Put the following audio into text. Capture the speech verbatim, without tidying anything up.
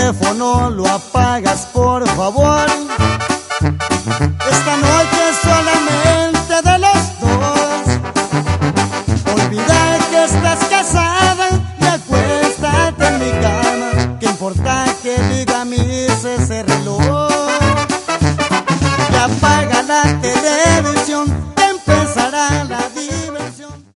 teléfono lo apagas, por favor. Esta noche es solamente de los dos. Olvida que estás casado